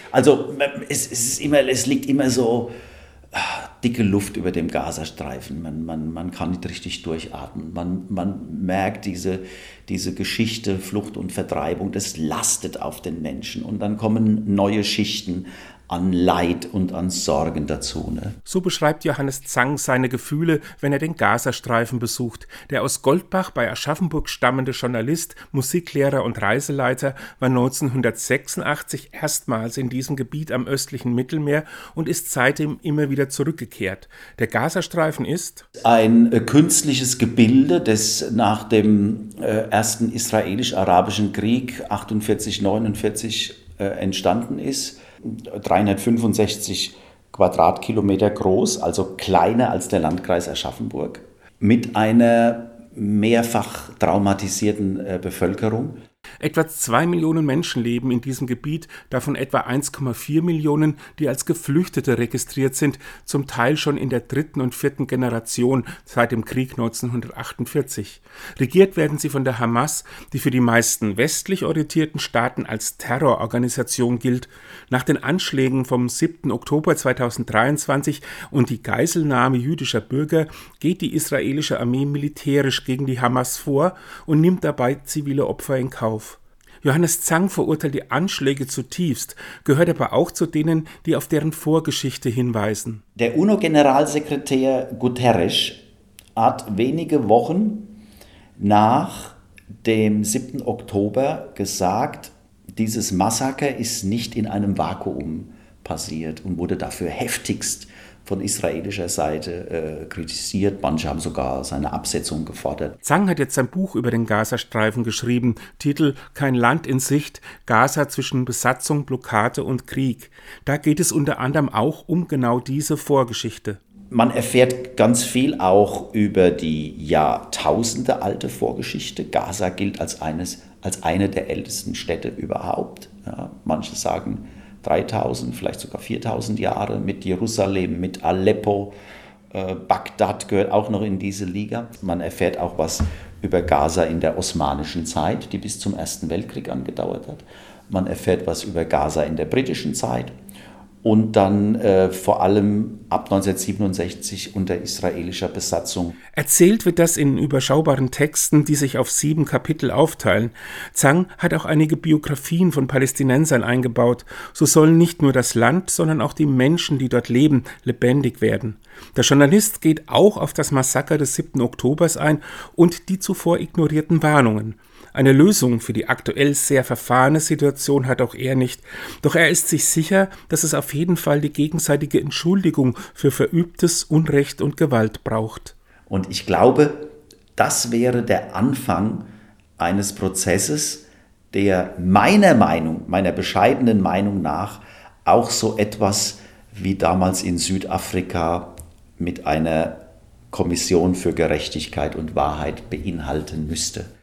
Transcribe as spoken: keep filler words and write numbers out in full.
Also es, es, ist immer, es liegt immer so dicke Luft über dem Gazastreifen. Man, man, man kann nicht richtig durchatmen. Man, man merkt diese, diese Geschichte, Flucht und Vertreibung, das lastet auf den Menschen. Und dann kommen neue Schichten an Leid und an Sorgen dazu. Ne? So beschreibt Johannes Zang seine Gefühle, wenn er den Gazastreifen besucht. Der aus Goldbach bei Aschaffenburg stammende Journalist, Musiklehrer und Reiseleiter war neunzehnhundertsechsundachtzig erstmals in diesem Gebiet am östlichen Mittelmeer und ist seitdem immer wieder zurückgekehrt. Der Gazastreifen ist ein äh, künstliches Gebilde, das nach dem äh, ersten israelisch-arabischen Krieg achtundvierzig neunundvierzig äh, entstanden ist. dreihundertfünfundsechzig Quadratkilometer groß, also kleiner als der Landkreis Aschaffenburg, mit einer mehrfach traumatisierten äh, Bevölkerung. Etwa zwei Millionen Menschen leben in diesem Gebiet, davon etwa eins Komma vier Millionen, die als Geflüchtete registriert sind, zum Teil schon in der dritten und vierten Generation seit dem Krieg neunzehnhundertachtundvierzig. Regiert werden sie von der Hamas, die für die meisten westlich orientierten Staaten als Terrororganisation gilt. Nach den Anschlägen vom siebten Oktober zweitausenddreiundzwanzig und die Geiselnahme jüdischer Bürger geht die israelische Armee militärisch gegen die Hamas vor und nimmt dabei zivile Opfer in Kauf. Johannes Zang verurteilt die Anschläge zutiefst, gehört aber auch zu denen, die auf deren Vorgeschichte hinweisen. Der UNO-Generalsekretär Guterres hat wenige Wochen nach dem siebten Oktober gesagt, dieses Massaker ist nicht in einem Vakuum passiert und wurde dafür heftigst von israelischer Seite äh, kritisiert. Manche haben sogar seine Absetzung gefordert. Zang hat jetzt ein Buch über den Gazastreifen geschrieben. Titel Kein Land in Sicht, Gaza zwischen Besatzung, Blockade und Krieg. Da geht es unter anderem auch um genau diese Vorgeschichte. Man erfährt ganz viel auch über die Jahrtausende alte Vorgeschichte. Gaza gilt als, eines, als eine der ältesten Städte überhaupt. Ja, manche sagen dreitausend, vielleicht sogar viertausend Jahre, mit Jerusalem, mit Aleppo, äh, Bagdad gehört auch noch in diese Liga. Man erfährt auch was über Gaza in der osmanischen Zeit, die bis zum Ersten Weltkrieg angedauert hat. Man erfährt was über Gaza in der britischen Zeit und dann äh, vor allem ab neunzehnhundertsiebenundsechzig unter israelischer Besatzung. Erzählt wird das in überschaubaren Texten, die sich auf sieben Kapitel aufteilen. Zang hat auch einige Biografien von Palästinensern eingebaut. So sollen nicht nur das Land, sondern auch die Menschen, die dort leben, lebendig werden. Der Journalist geht auch auf das Massaker des siebten Oktobers ein und die zuvor ignorierten Warnungen. Eine Lösung für die aktuell sehr verfahrene Situation hat auch er nicht. Doch er ist sich sicher, dass es auf jeden Fall die gegenseitige Entschuldigung für verübtes Unrecht und Gewalt braucht. Und ich glaube, das wäre der Anfang eines Prozesses, der meiner Meinung, meiner bescheidenen Meinung nach auch so etwas wie damals in Südafrika mit einer Kommission für Gerechtigkeit und Wahrheit beinhalten müsste.